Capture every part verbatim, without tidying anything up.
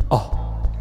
اه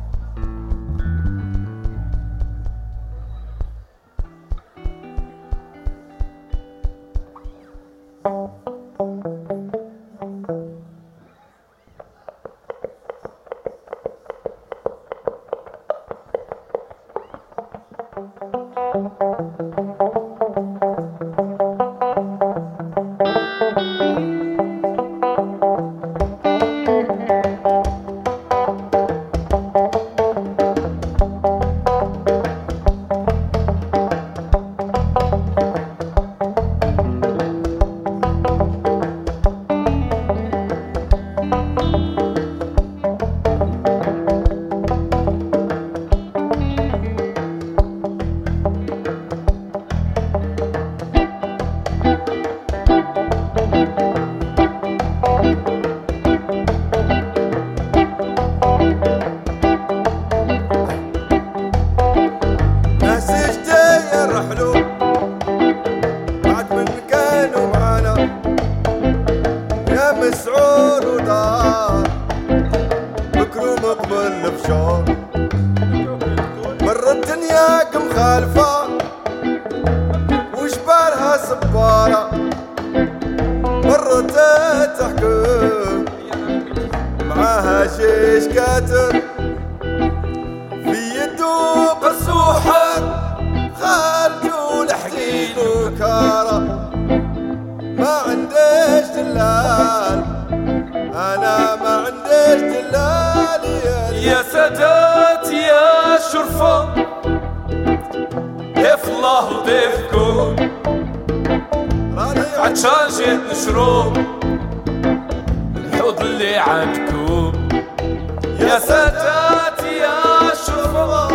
مسعور ودار بكرو مقبل بشور مرة الدنيا مخالفة وجبالها صبارة مرة تحكم معاها جيش كاتر في يدو قصوحر خالجو لحقين وكارة ما عنديش دلال انا ما عنديش دلال يا سادات يا شرفة ضيف الله وضيفكم عطشان جيت نشرب الحوض اللي عندكم يا سادات يا شرفة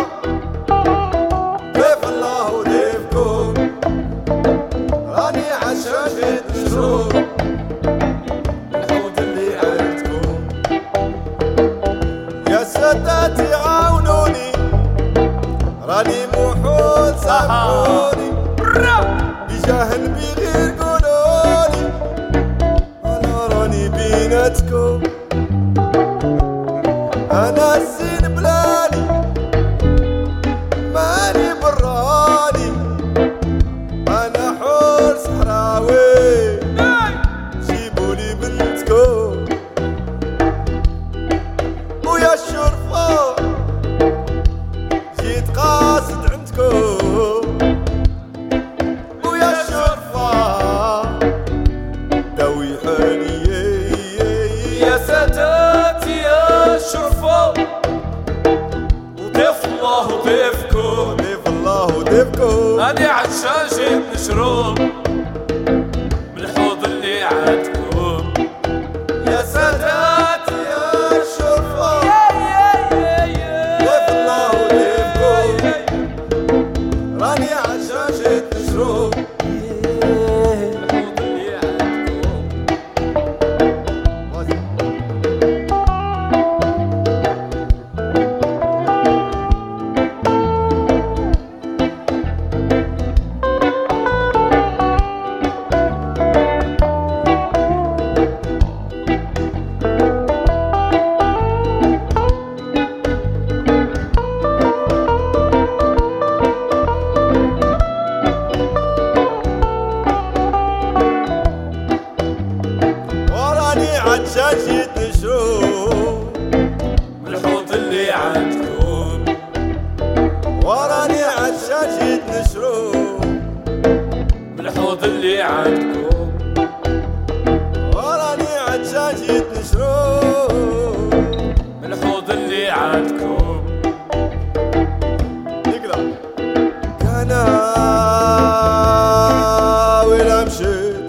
ضيف الله وضيفكم راني عطشان جيت نشرب الحوض اللي عندكم يا سادات عاونوني راني موحول سامحوني بجاه بغير قولولي انا راني بيناتكم انا الزين بلاني ماني براني انا حور صحراوي جيبولي بنتكم ويا الشرفة جيت قاصد عندكم ويا الشرفة دوي حالي يا سادات يا شرفة وضيف الله وضيفكم ضيف الله وضيفكم أنا عطشان جيت نشرب من الحوض اللي عندكم يا سادات يا الشرفة ضيف الله وضيفكم راني عطشان جيت نشرب الحوض اللي عندكم وراني عطشان جيت نشرب الحوض اللي عندكم وراني عطشان جيت نشرب من الحوض اللي عندكم وراني عطشان جيت نشرب من الحوض اللي عندكم نقدر كان ولا مشيت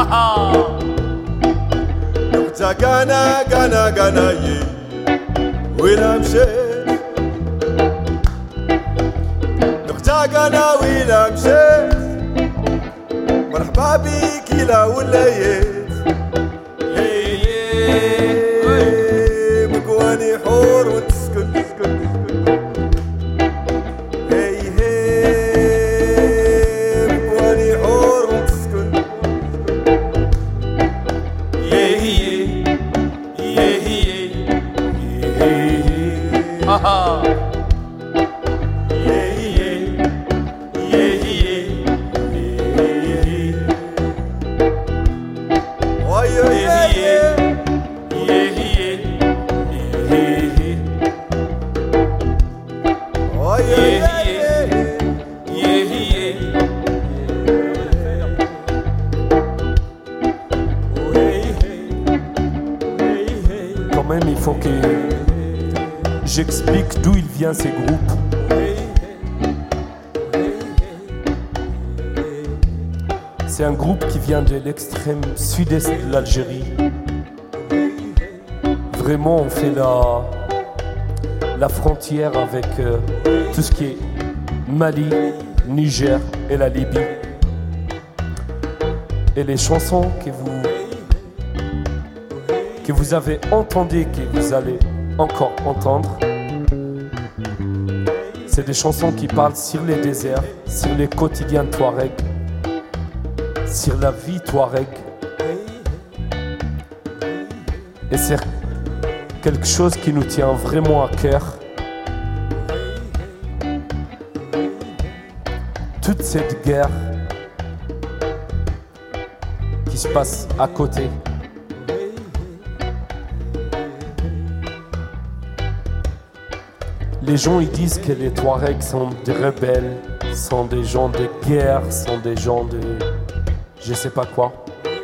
نقطة كان كان كان يي ولا مشيت نقطة كان ولا مشيت مرحبا بيك لا وليت مكواني حور وتسكن تسكن هي هي مكواني حور وتسكن يا هي يا هي يا هي même, il faut que j'explique d'où il vient ces groupes. C'est un groupe qui vient de l'extrême sud-est de l'Algérie. Vraiment, on fait la, la frontière avec euh, tout ce qui est Mali, Niger et la Libye. Et les chansons que vous, que vous avez entendues, que vous allez encore entendre, c'est des chansons qui parlent sur les déserts, sur les quotidiens Touareg, sur la vie Touareg. Et c'est quelque chose qui nous tient vraiment à cœur. Toute cette guerre qui se passe à côté. Les gens ils disent que les Touaregs sont des rebelles, sont des gens de guerre, sont des gens de je sais pas quoi.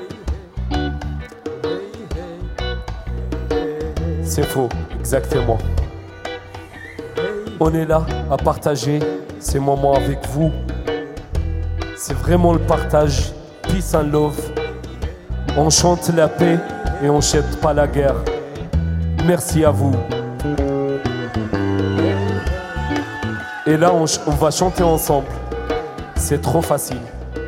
C'est faux, exactement. On est là à partager ces moments avec vous. C'est vraiment le partage, peace and love. On chante la paix et on chante pas la guerre. Merci à vous. Et là, on, ch- on va chanter ensemble. C'est trop facile.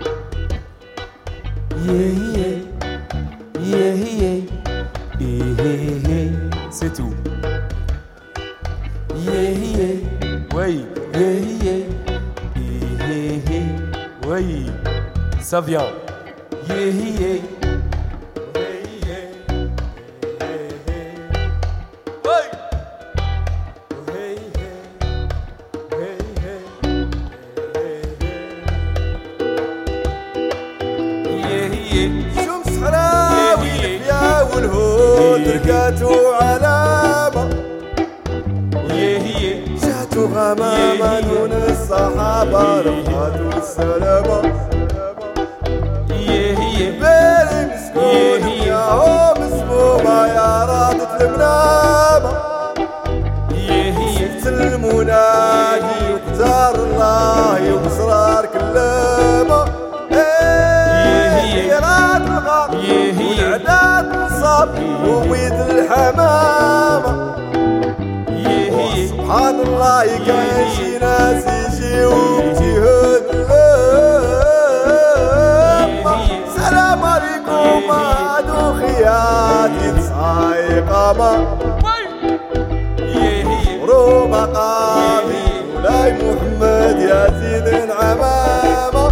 Yeah, yeah, yeah, yeah, yeah, yeah. C'est tout. Yeah, yeah, oui, yeah, yeah, yeah, yeah, oui, ça vient. Yeah, yeah. شمس حراوي الفيا والهود رقاتو علامة جاتو غمامة دون الصحابة رفعتو السلامة بالي مسكون وياهم مسمومة يا رادة المنامة شفت المنادي وقدار الله وبصرار كلامة يراد الغار والعداد نصاب وبيد الحمامة سبحان الله كان شي ناس يجيو بجهود اللمة سلام عليكم هادو خياتي تصاي قامة ورو مقامي مولاي محمد يا زين عمامة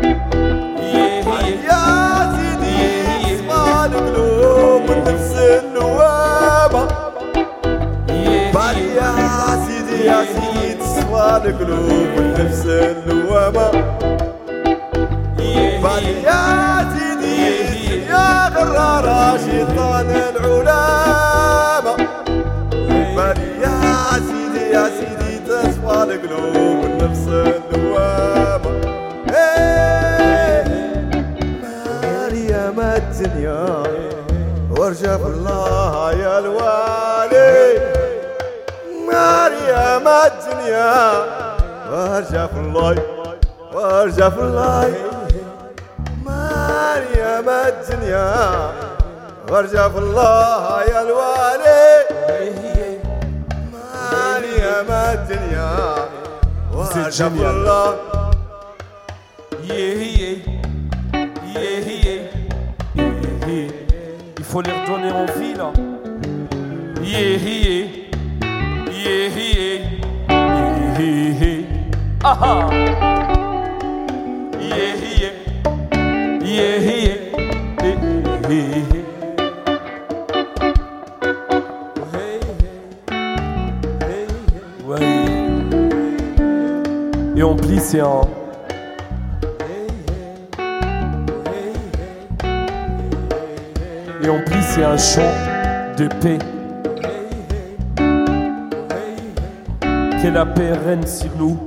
القلوب والنفس النوامة بالي يا سيدي يا سيدي تصفى القلوب والنفس النوامة بالي يا سيدي يا غرارة شيطان العلامة بالي يا سيدي يا سيدي تصفى القلوب والنفس النوامة مريم الدنيا وارجع في الله يا الوالي مريم الدنيا وارجع في الله وارجع في الله مريم الدنيا وارجع في الله يا الوالي مريم الدنيا وارجع في الله Il faut les redonner envie là. Yeah, yeah, yeah, yeah, yeah, yeah. Aha. Yeah, yeah, yeah, yeah, yeah, yeah. Ouais. Et en plus c'est un Et en plus, c'est un chant de paix. Que la paix règne sur nous.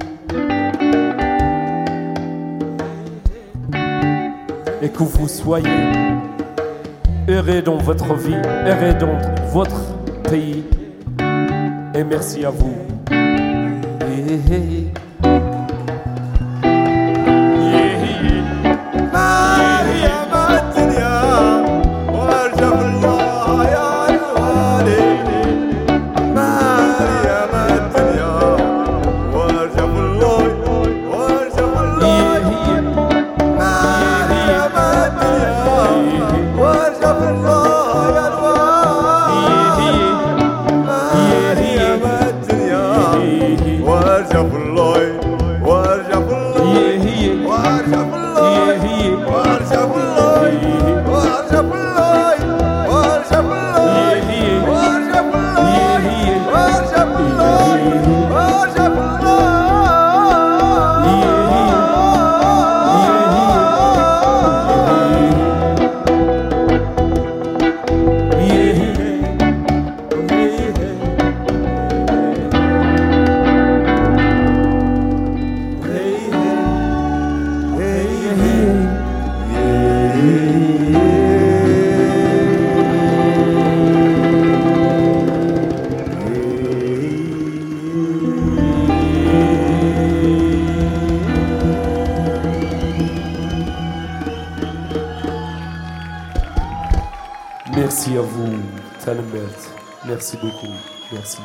Et que vous soyez heureux dans votre vie, heureux dans votre pays. Et merci à vous. Hey, hey. Merci à vous, Talembert. Merci beaucoup. Merci.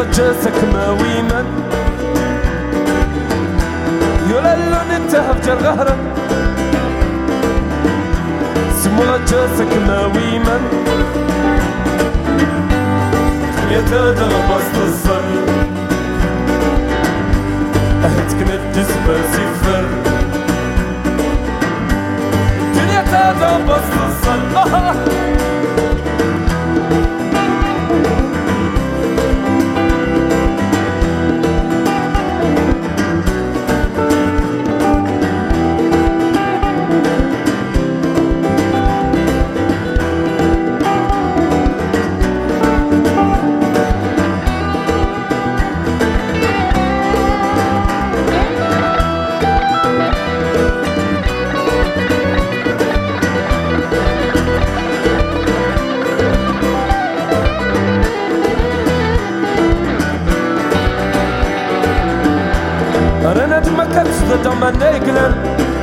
جاسك ما ويمن يولا اللون انتهى بجر غهرا سمو جاسك ما ويمن يتادر بسط الصن أهتك ندس بسفر يتادر بسط الصن آه دم النيجلر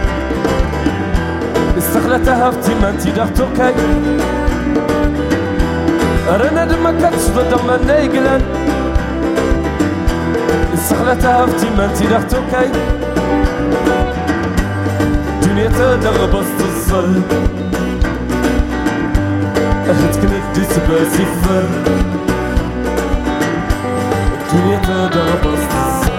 استخلتها في تيمانتي دختو كاي رنا دمكتش دم النيجلر استخلتها في تيمانتي دختو كاي دنيا تدغ بسط الظل أهتك ندس بسفر دنيا تدغ بسط الظل.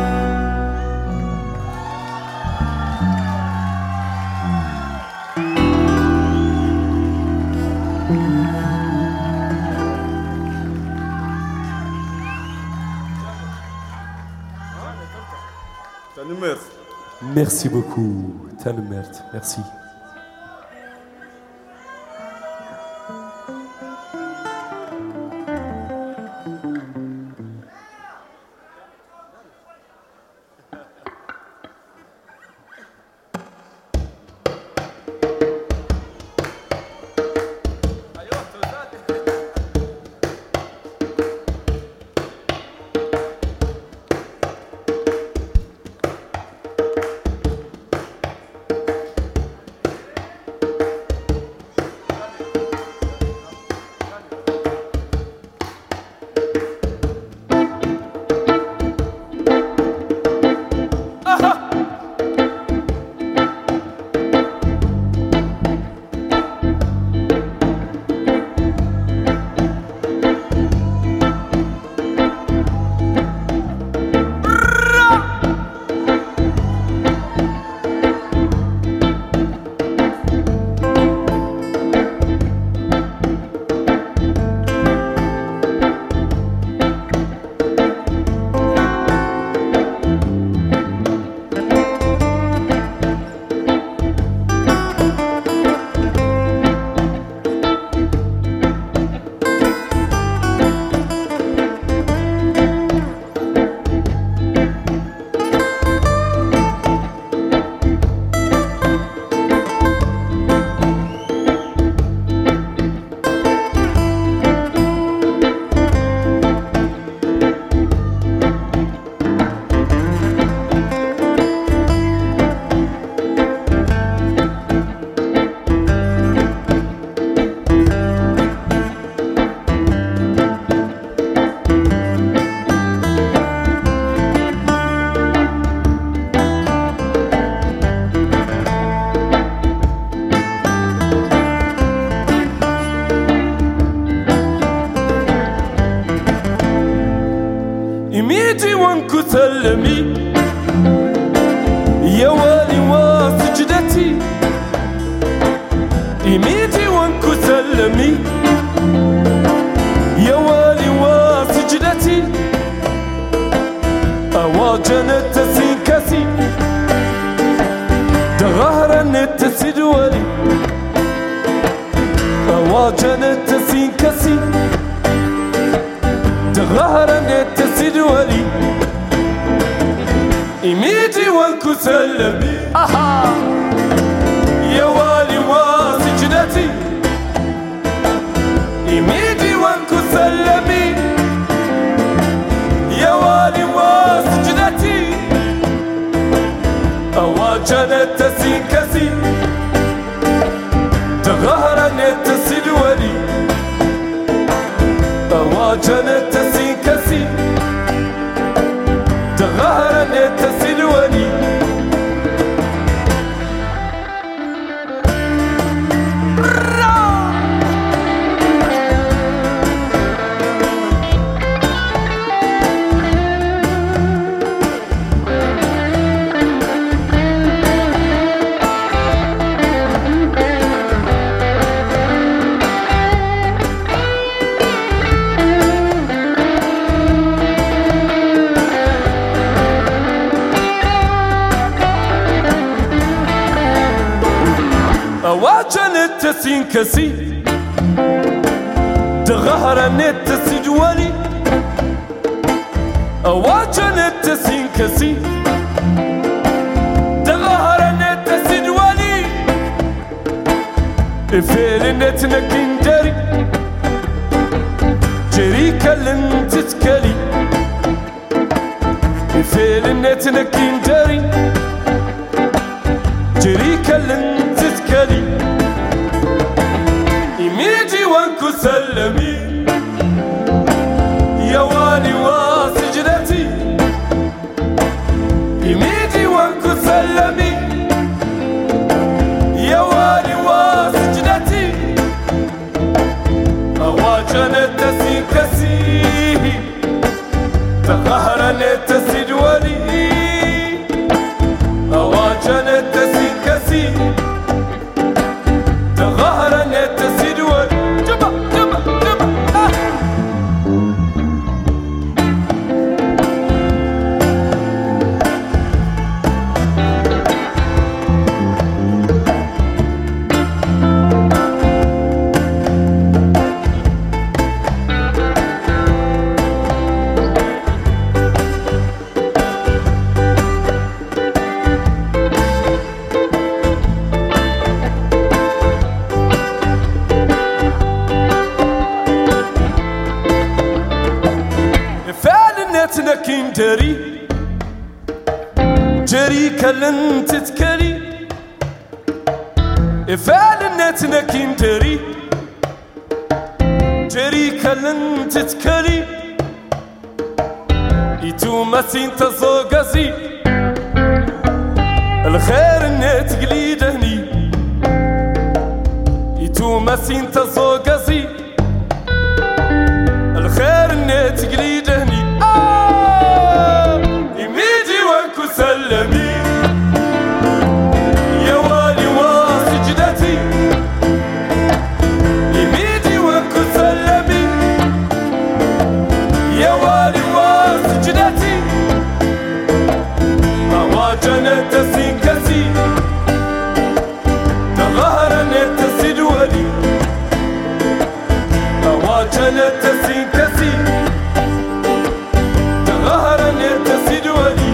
Merci beaucoup, Talmert, merci. إميتي وانكو سلمي يا والي وسجدتي إميتي وانكو سلمي يا والي وسجدتي أواجن التسيكسي دغهر التسيد ولي أواجن التسيكسي غهرا التسيد ولي إميتي وانكو سلمي أها يا والي وسجدتي إميتي وانكو سلمي يا والي وسجدتي أواجن التسيكسي غهرا التسيد ولي أواجن التسيكسي أواجنت تسينكسي تغهرنت تسجولي أواجنت تسينكسي تغهرنت تسجولي إفيرنت نكندري جريكا لن تتكلي إفيرنت نكندري جريكا لن تتكلي إميجي وانكو سلمي يا والي وسجنتي إميجي وانكو سلمي يا والي وسجنتي أواجنت تسيكسي تقهرنت تسجولي أواجنت تسيكسي تغهرنت تسجولي جبا جبا جبا آه. نكندري جريكا لن تتكلي فعلنت نكندري جريكا لن تتكلي إتو مسين تزوغزي الخير نت قليدهني إتو مسين تزوغزي الخير نت قليدهني سلمي يا والي وسجدتي يميدي وانكو سلمي يا والي وسجدتي أواجنت تسينكسي تغهرنت تسجولي أواجنت تسينكسي تغهرنت تسجولي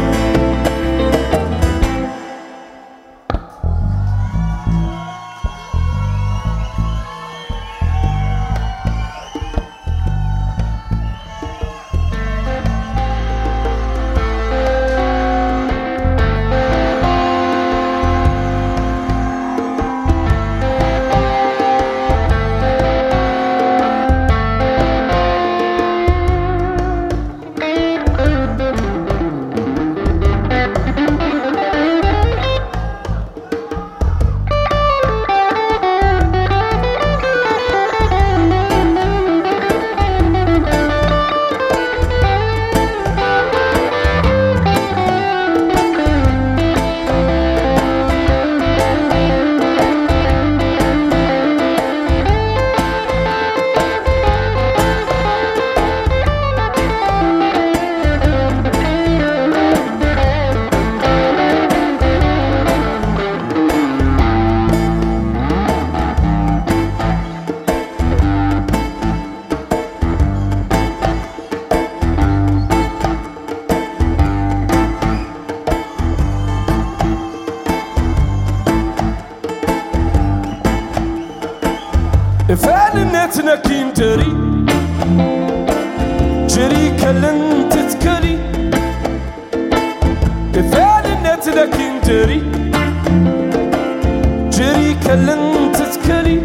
فعلنت نكندري جريكا لن تتكلي فعلنت نكندري جريكا لن تتكلي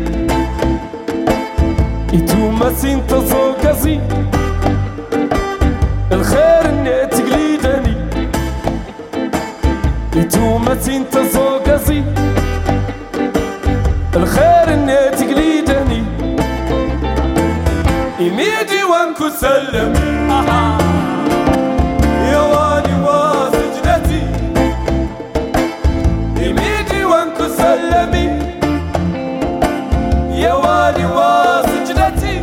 إتو مسين تزوغزي الخير نت قليدني إتو مسين تزوغزي الخير نت قليدني إميدي وانكو سلمي يا والي وسجدتي إميدي وانكو سلمي يا والي وسجدتي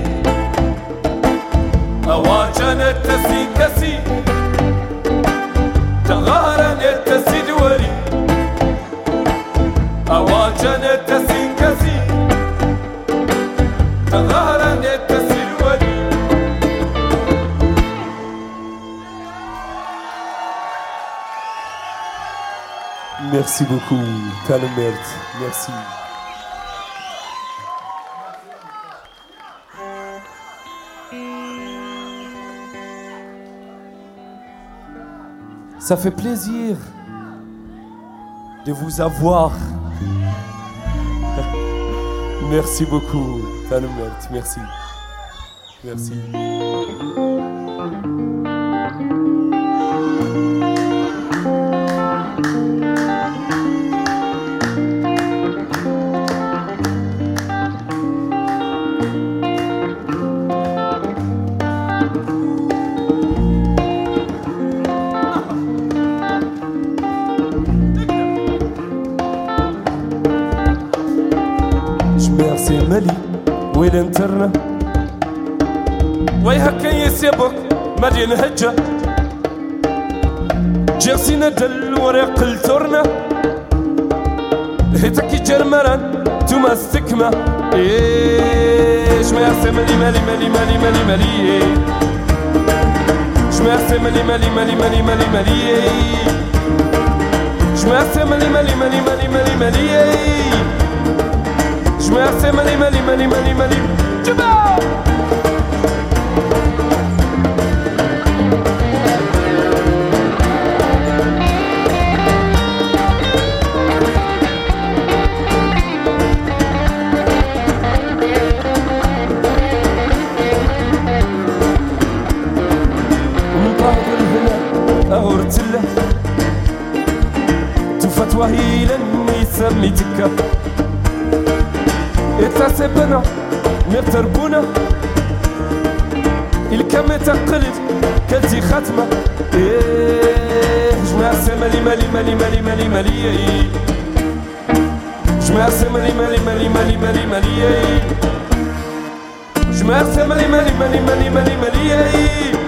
أواجنت تسيكسي تغهرنت تسجولي أواجنت تسيكسي Merci beaucoup, Talmert. Merci. Ça fait plaisir de vous avoir. Merci beaucoup, Talmert. Merci. Merci. Merci Mali, وين انترنا ويها كان يسيبك مدين هجة جرسينا دل ورق التورنا هيتكي جرمران توما استكمة ايش ميرسي مالي مالي مالي مالي مالي مالي ايش ميرسي مالي مالي مالي مالي مالي مالي ايش ميرسي مالي مالي مالي مالي مالي مالي Merci Mali Mali Mali Mali Mali Juba ونطلق الهلا أغرت له تفت وهيلا يسمي تكا اتسبنا نتربونا الكم تقلد كالتي ختمة ايه جماعة مالي مالي مالي مالي مالي مالي جماعة مالي مالي مالي مالي مالي مالي جماعة مالي مالي مالي مالي مالي مالي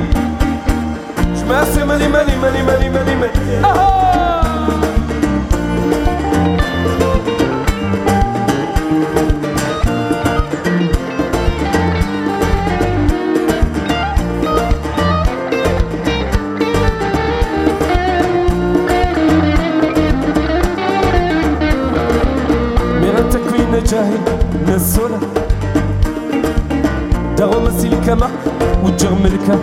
جماعة مالي مالي مالي مالي مالي مالي جاهل نزوله دغم السلكمة وتجغملك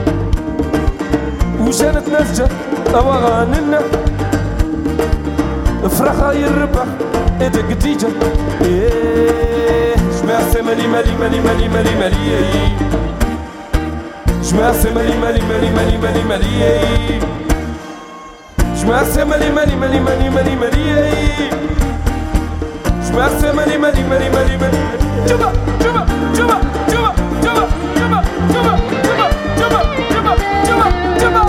وجانت نسجة أوغاننا فرخة يربح إيدك ديجة إيه جماعة مالي مالي مالي مالي مالي مالي جماعة مالي مالي مالي مالي مالي مالي جماعة مالي مالي مالي مالي مالي مالي Merci Mali Mali Mali Mali Mali Juba Juba Juba Juba Juba Juba Juba Juba Juba Juba Juba Juba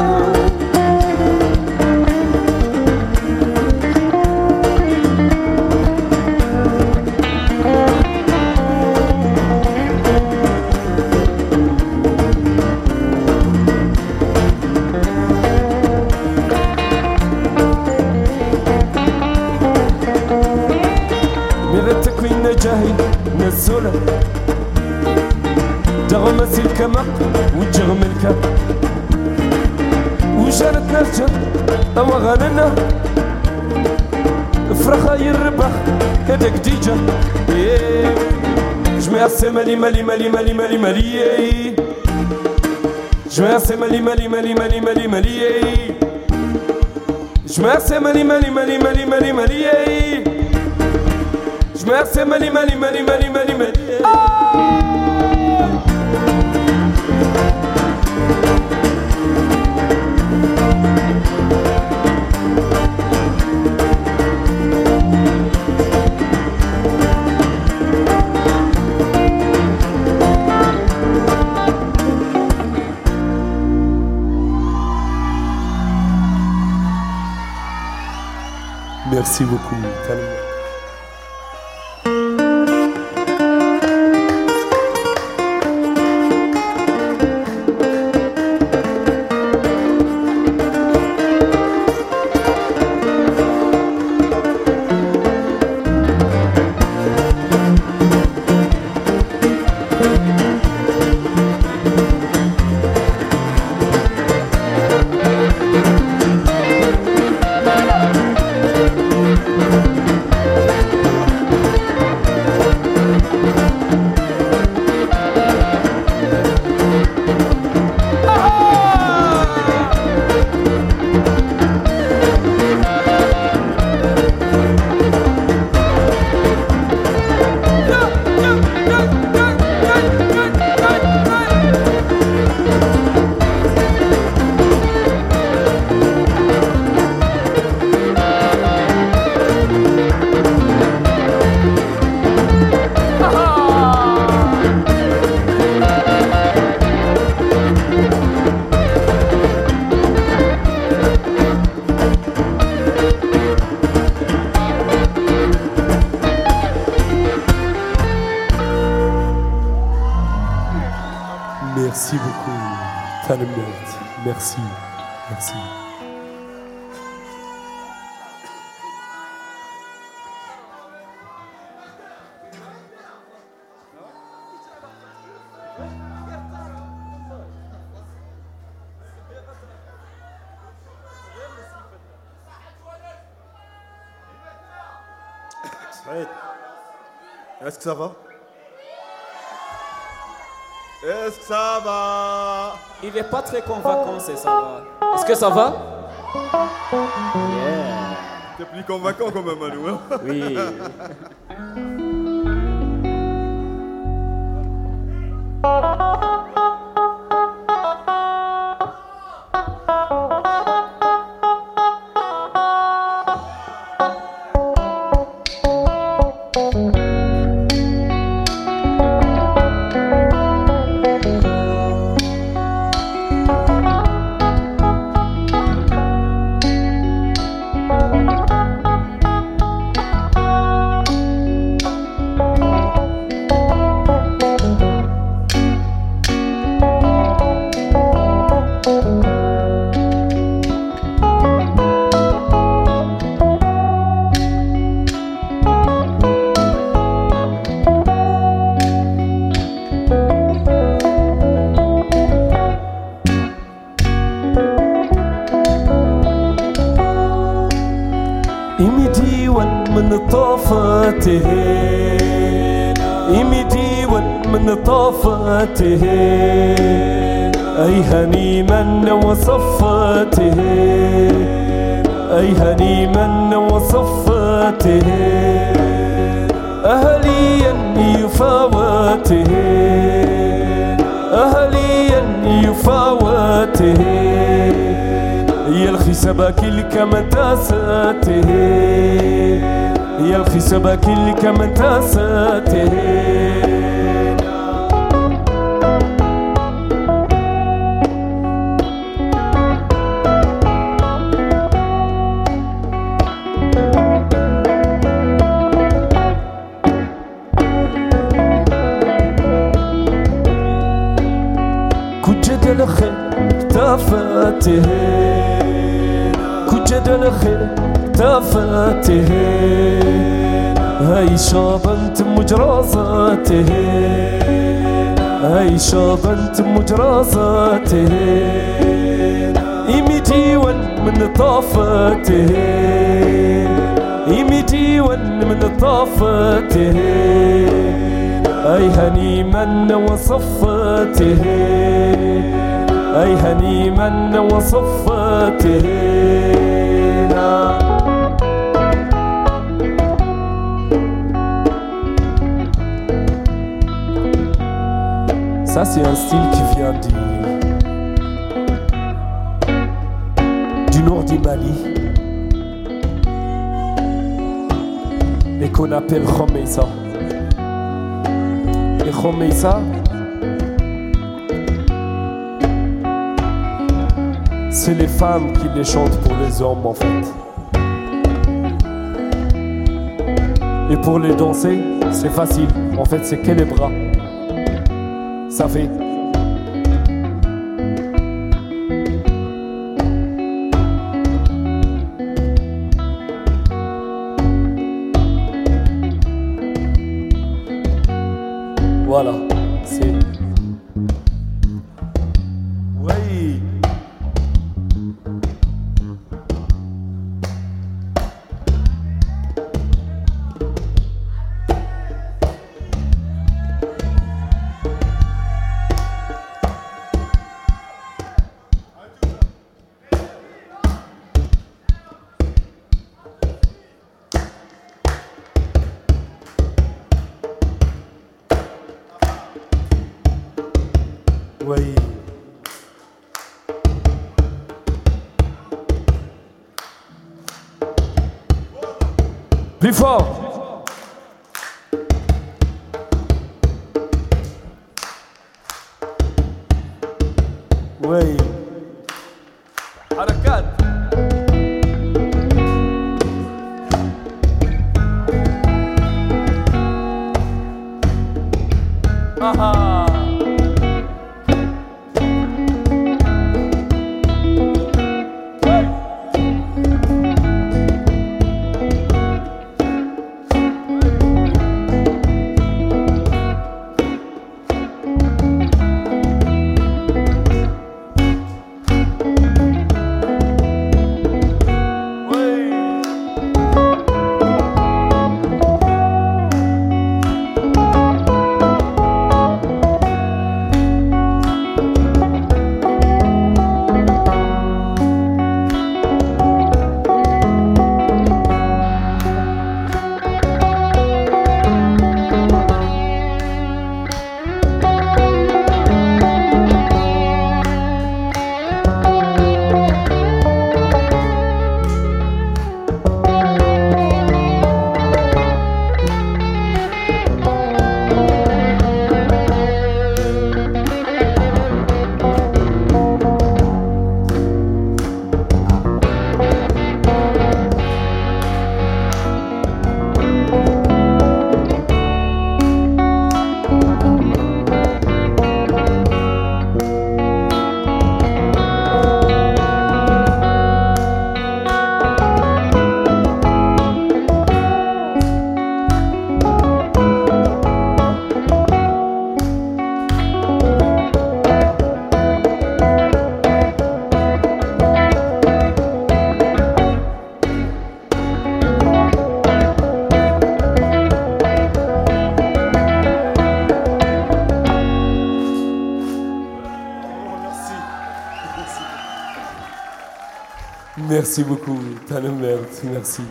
جاهل نزوله دغمس الكمق وتجغملك وجانت نرجع أوغاننا فرخة يربح هداك ديجا جماعة مالي مالي مالي مالي مالي مالي جماعة مالي مالي مالي مالي مالي مالي جماعة مالي مالي مالي مالي مالي مالي Merci Mali Mali Mali Mali Mali Mali Merci beaucoup. Merci beaucoup. Talmud. Merci. Merci. Saïd, est-ce que ça va? Est-ce que ça va? Il est pas très convaincant, c'est ça va. Est-ce que ça va? Yeah. T'es plus convaincant quand même, Manu, hein? Oui. طافته أي هنيما وصفته أي هنيما وصفته أهليا يفاوته أهليا يفاوته يلخي سباك الكمتاساته يلخي سباك الكمتاساته تفاته كجد الخير تفاته هاي شابنت مجرازاته هاي شابنت مجرازاته إيمتي ون من طافته إيمتي ون من طافته أي هنيما وصفته أي هنيما وصفته Ça c'est un style qui vient du, du nord du Mali et qu'on appelle Khomeissa. Et Khomeissa, c'est les femmes qui les chantent pour les hommes en fait. Et pour les danser, c'est facile. En fait, c'est que les bras. Ça fait. Voilà, c'est. Oui. Oui. Plus fort. Oui. حركات. آها. Merci beaucoup, t'as le merde, merci.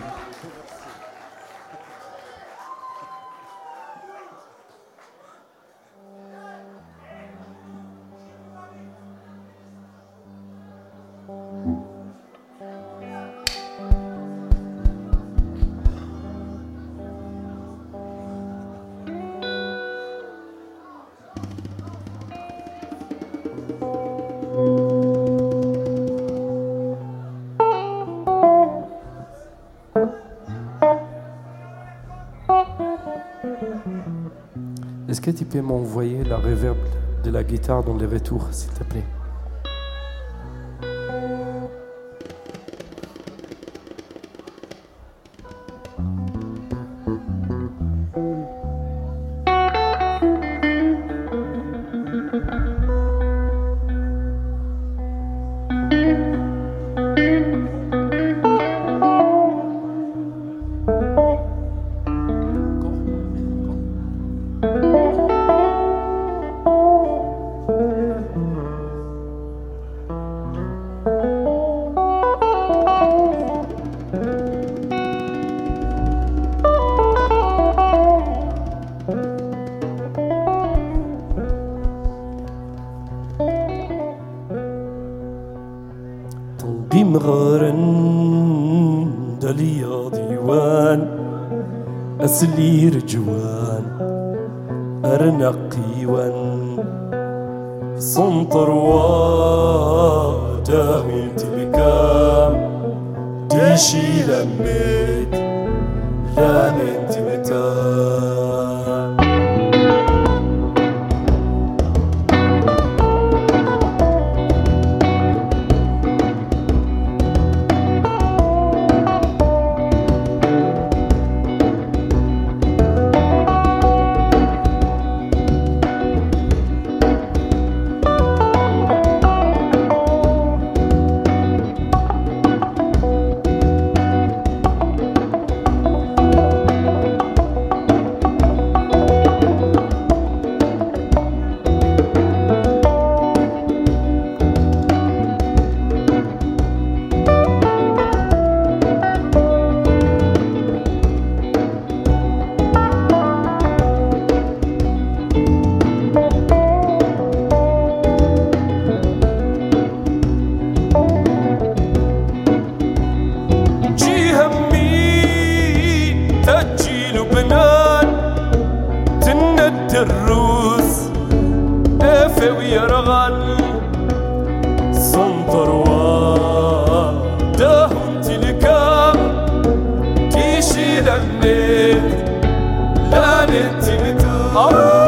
Est-ce que tu peux m'envoyer la reverb de la guitare dans les retours, s'il te plaît? بمغارن دليا ديوان أسلي رجوان أرنقيوان سنطر واداهم تلكام ديشي لميت لا ننتمتان الروس افي ويرغل صنطر واداهم تلكام تيشي لمنيت لا ننتمتان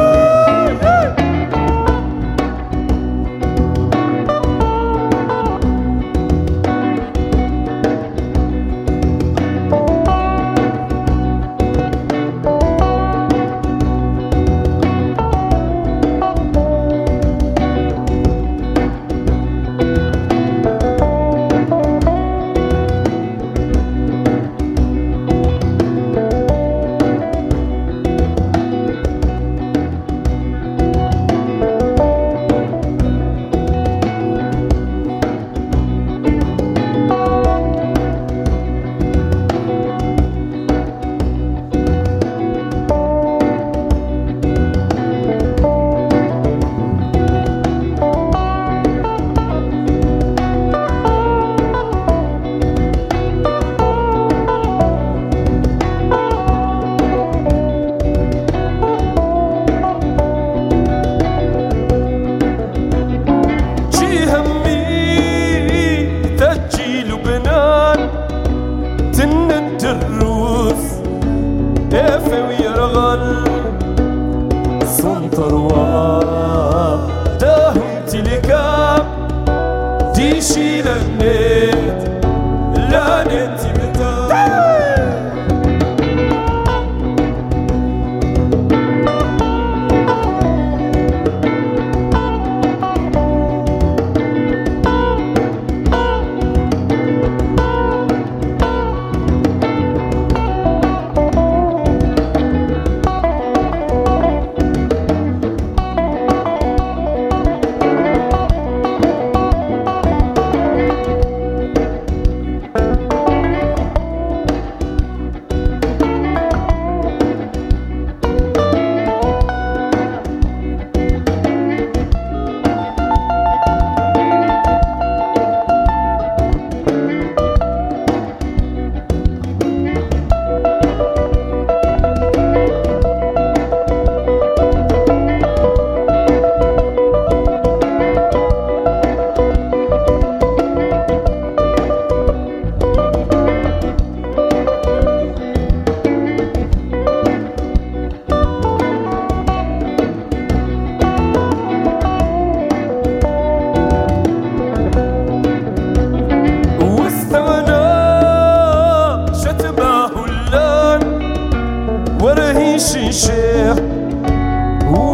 افي ويرغل صنطر واداهم تلكام ديشي لمنيت لا ننتمتان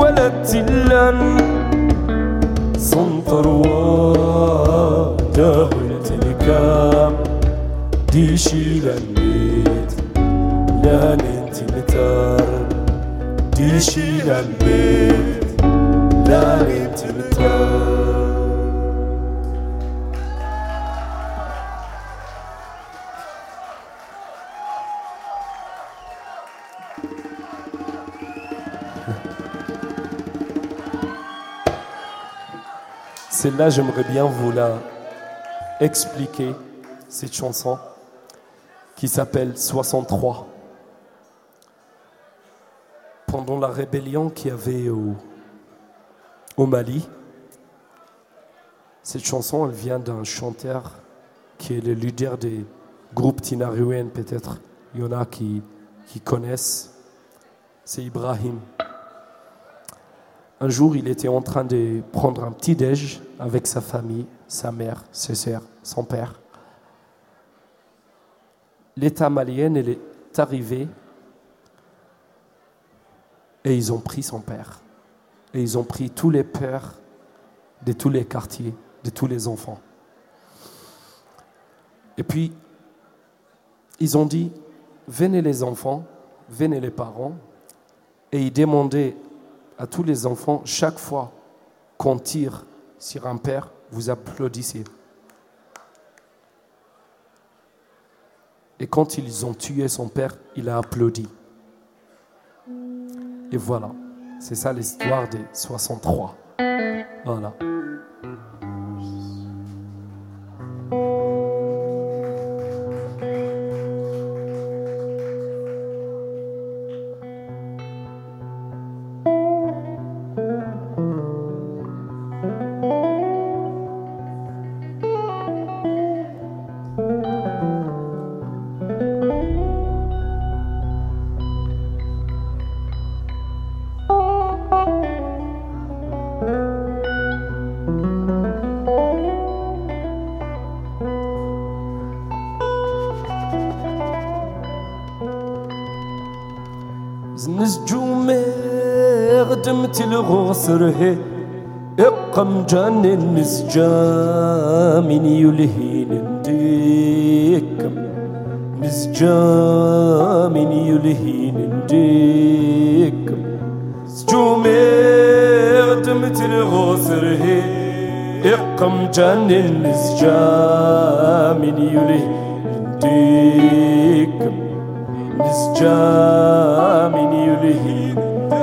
ولدت اللن سنطر ودهلت الكام ديشي لنبيت لان انت متار ديشي لنبيت لان انت متار. Celle-là, j'aimerais bien vous la expliquer, cette chanson qui s'appelle soixante-trois. Pendant la rébellion qu'il y avait au, au Mali, cette chanson, elle vient d'un chanteur qui est le leader des groupes Tinariwen, peut-être. Il y en a qui, qui connaissent. C'est Ibrahim. Un jour, il était en train de prendre un petit déj avec sa famille, sa mère, ses sœurs, son père. L'État malien est arrivé et ils ont pris son père. Et ils ont pris tous les pères de tous les quartiers, de tous les enfants. Et puis, ils ont dit, venez les enfants, venez les parents. Et ils demandaient à tous les enfants, chaque fois qu'on tire sur un père, vous applaudissez. Et quand ils ont tué son père, il a applaudi. Et voilà, c'est ça l'histoire des soixante-trois. Voilà. الغصره اقم جان النسجام يلهين نديكم نسجام يلهين نديكم سجومي دمت الغصره اقم جان النسجام يلهين نديكم نسجام يلهين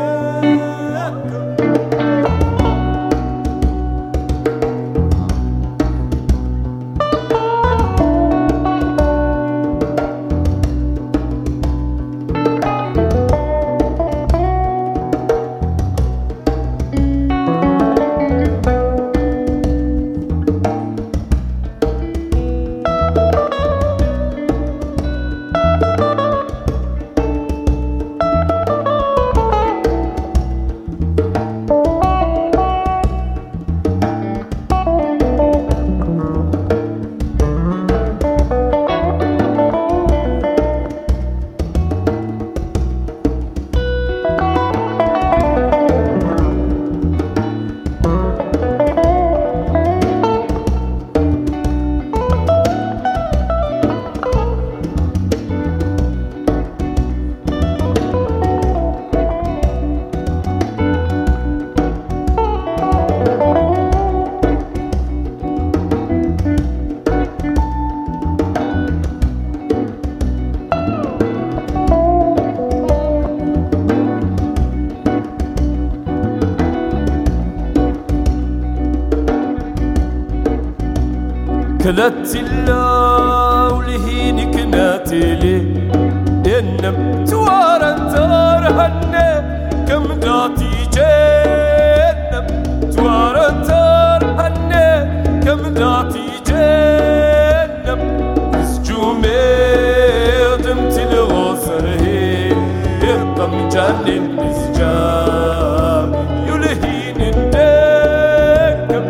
كلت الله ولهينك ناتلي إنم توارن تارهن كم داتي جنم توارن تارهن كم داتي جنم اسجومي دمت الغصره اقم جن النسجام يلهين الدكم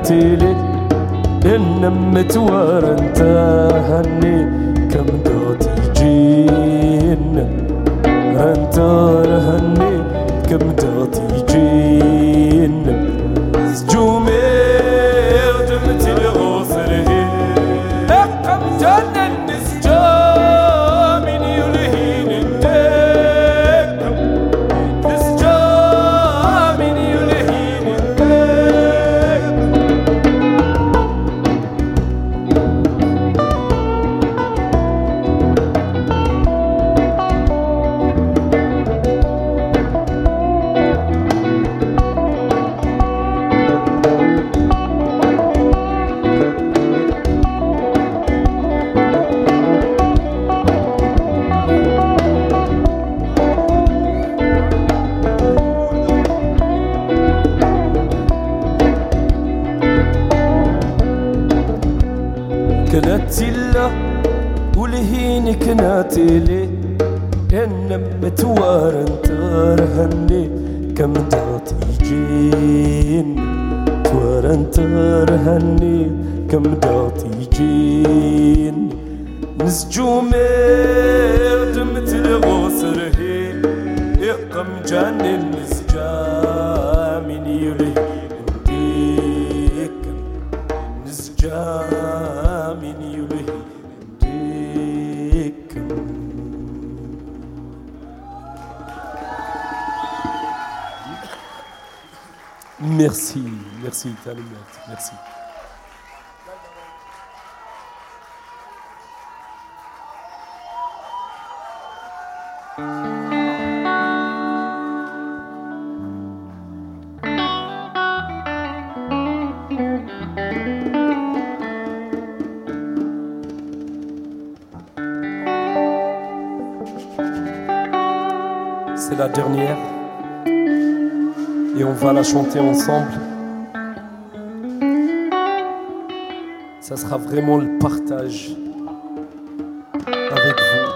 كناتيلي إنم متوارن تهني كم دوتي جين رنتار هني كم دوتي جين سجومي ودمتي الغوصره أقم جنن نسجامين يلهين الدكم نسجامين يلهين الدكم كناتيلا ولهيني كناتيلي إنم متوارن ترهني كم دوتي جين توارن ترهني كم دوتي جين نسجومي ودمت الغوصره يقم جاني نسجامين يلي ديكم نسجامين يلي ديكم. Merci, merci, Talimette, merci. C'est la dernière. Et on va la chanter ensemble. Ça sera vraiment le partage avec vous.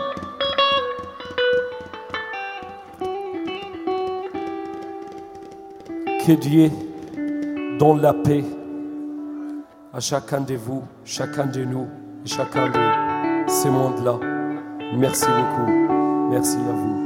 Que Dieu donne la paix à chacun de vous, chacun de nous et chacun de ces mondes-là. Merci beaucoup. Merci à vous.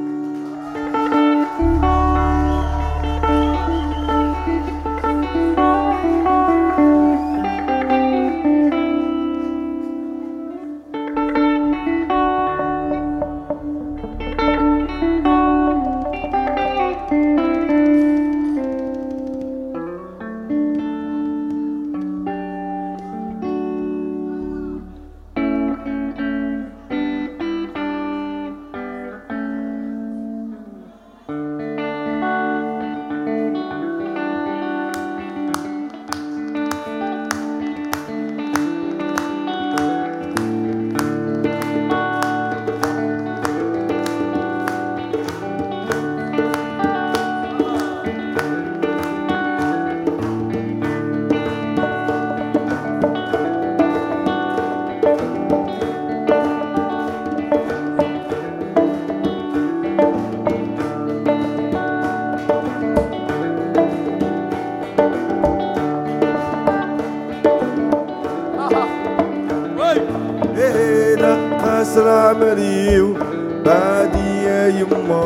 أسرع مريو بعدي يا يما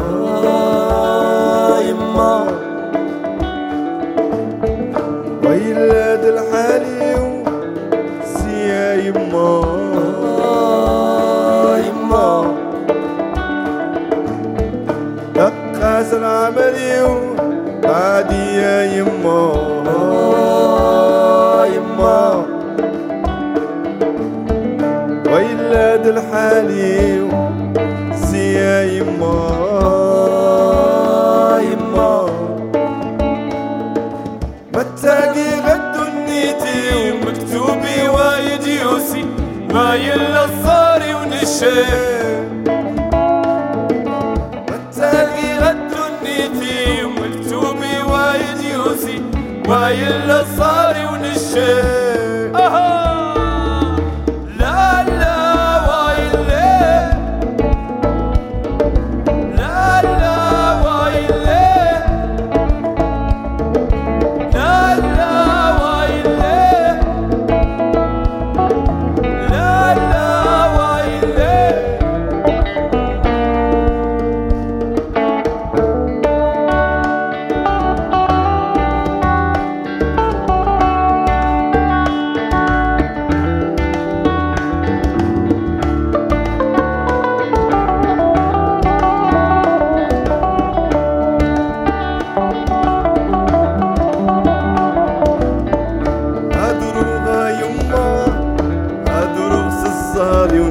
يما ويلاد الحالي سي يا يما يما دق أسرع مريو بعدي يا يما يما ويلاد الحالي سي يا يما يما متاقي غدو النيتي مكتوبي وايد يوسي ما يلا صاري ونشيم متاقي غدو النيتي مكتوبي وايد يوسي ما يلا صاري ونشيم اها لا لا وايلي لا لا وايلي لا لا وايلي الصاري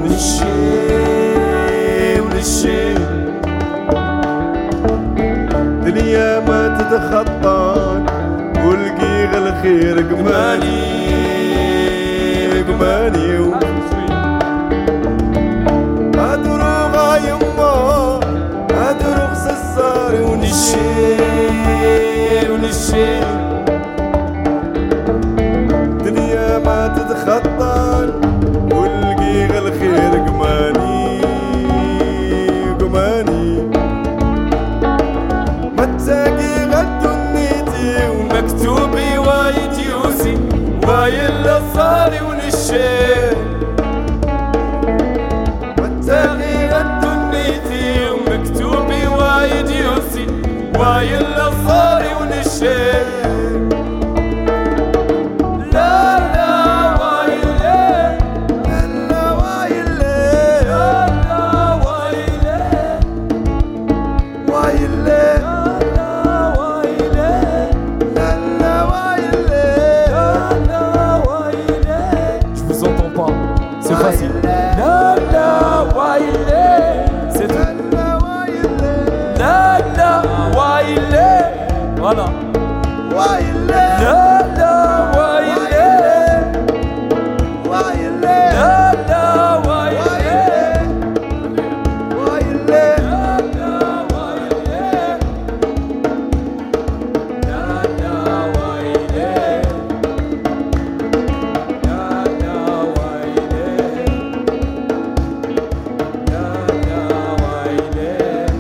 ونشي ونشي دنيا ما تتخطى والقيغ الخير قماني قماني ادروغ يما ادروغ سساري ونشي ونشي دنيا ما تتخطى والقيغ الخير قماني قماني ما تلاقي غدو النيتي مكتوبي وايد يوسي وايل صاري ونشي متاغي الدنيتي ومكتوبي وايد يوسي وايل صاري ونشي لا لا وايلي لا لا وايلي لا لا وايلي وايلي لا وايلي لا لا وايلي لا وايلي. Je vous entends pas. C'est facile. لا لا وايلي C'est tout. لا وايلي لا لا وايلي Voilà. وايلي لا لا وايلي وايلي لا لا وايلي وايلي لا لا وايلي لا لا وايلي لا لا وايلي لا لا وايلي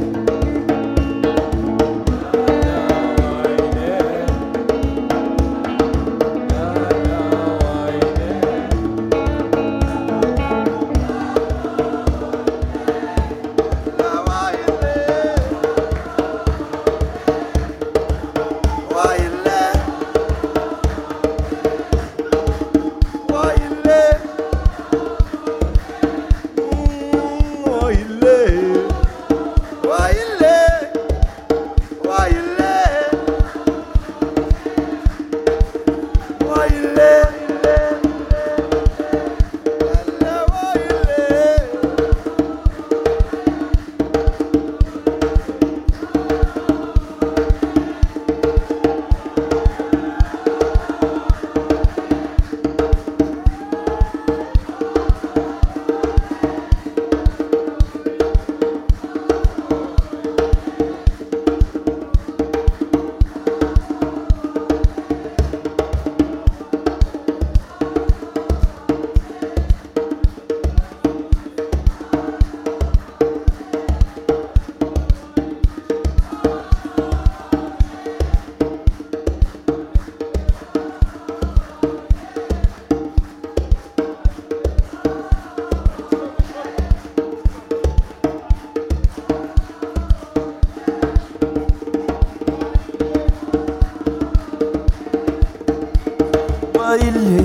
وايلي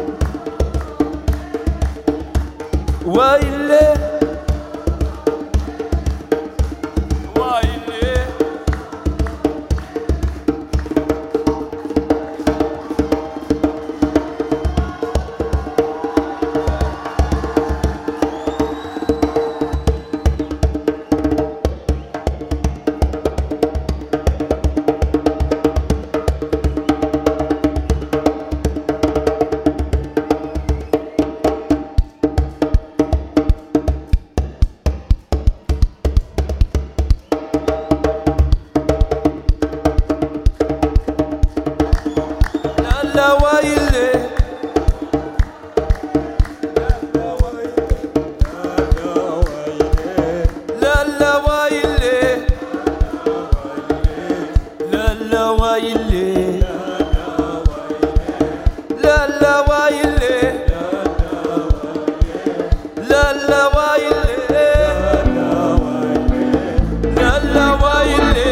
وايلي وايلي لا وايلي لا لا وايلي لا لا وايلي لا لا وايلي لا لا وايلي لا لا وايلي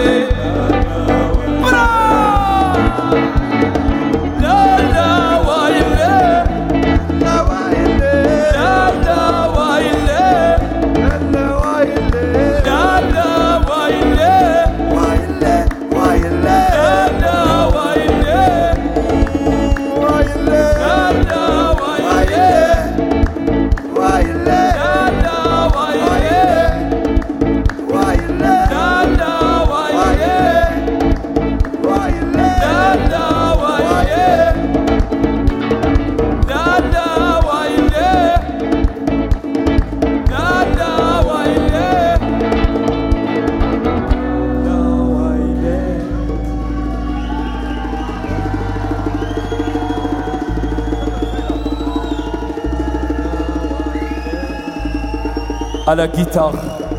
لا لا وايلي لا وايلي لا لا وايلي لا وايلي لا à la guitare.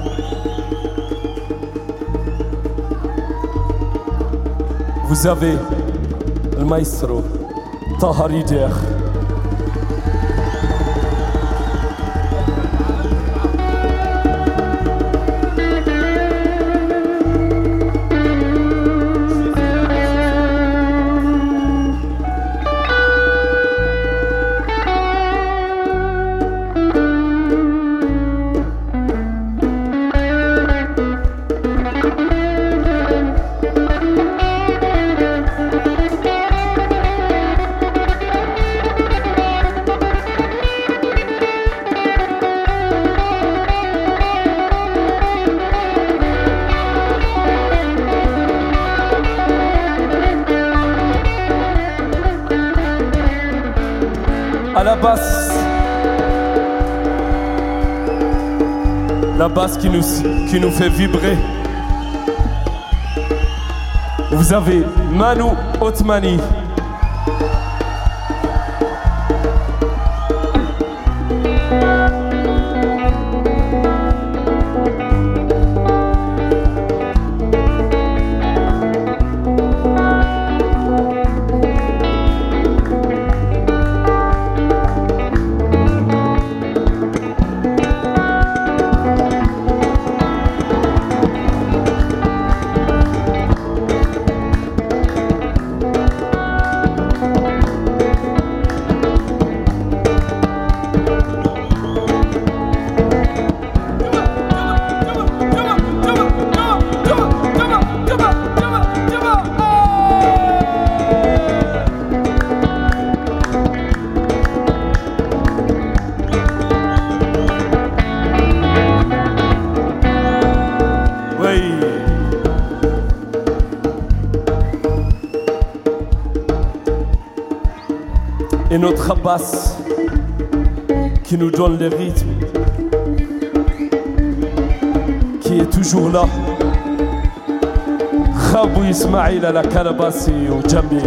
Vous avez le maestro Taha Rider. À la basse, la basse qui nous, qui nous fait vibrer. Vous avez Manu Othmani. Et notre basse qui nous donne le rythme, qui est toujours là. Khabou Ismail à la Kalabassi au Djambi.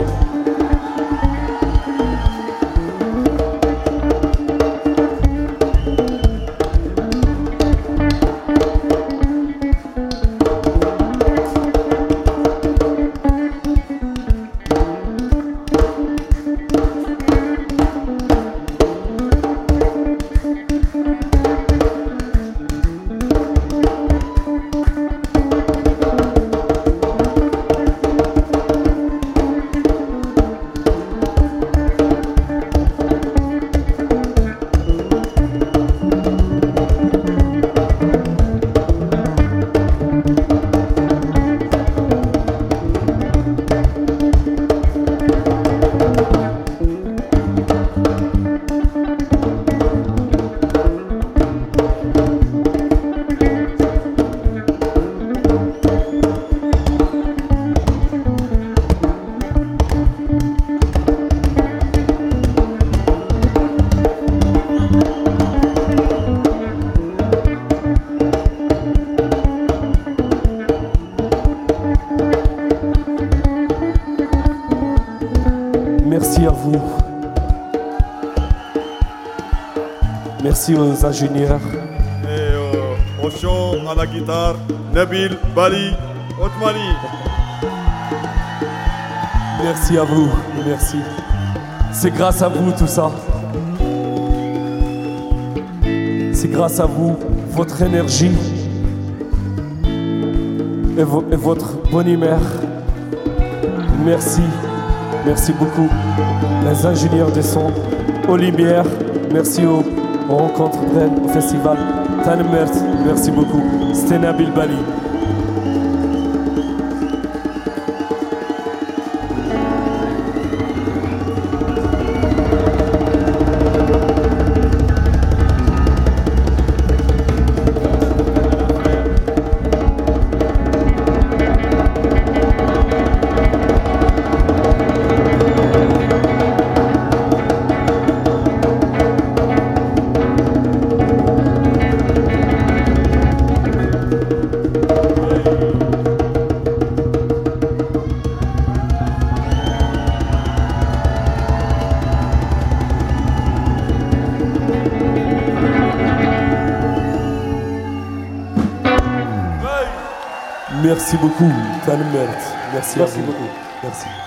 Merci à vous. Merci aux ingénieurs. Et euh, au chant, à la guitare, Nabil Bali Othmani. Merci à vous. Merci. C'est grâce à vous tout ça. C'est grâce à vous, votre énergie et, vo- et votre bonne humeur. Merci. Merci beaucoup. Les ingénieurs de son, aux lumières. Merci aux, aux rencontres Bren, au festival. Tanmert, merci beaucoup. C'était Nabil Bali. Merci beaucoup. Talmert. Merci, Merci à vous. beaucoup. Merci.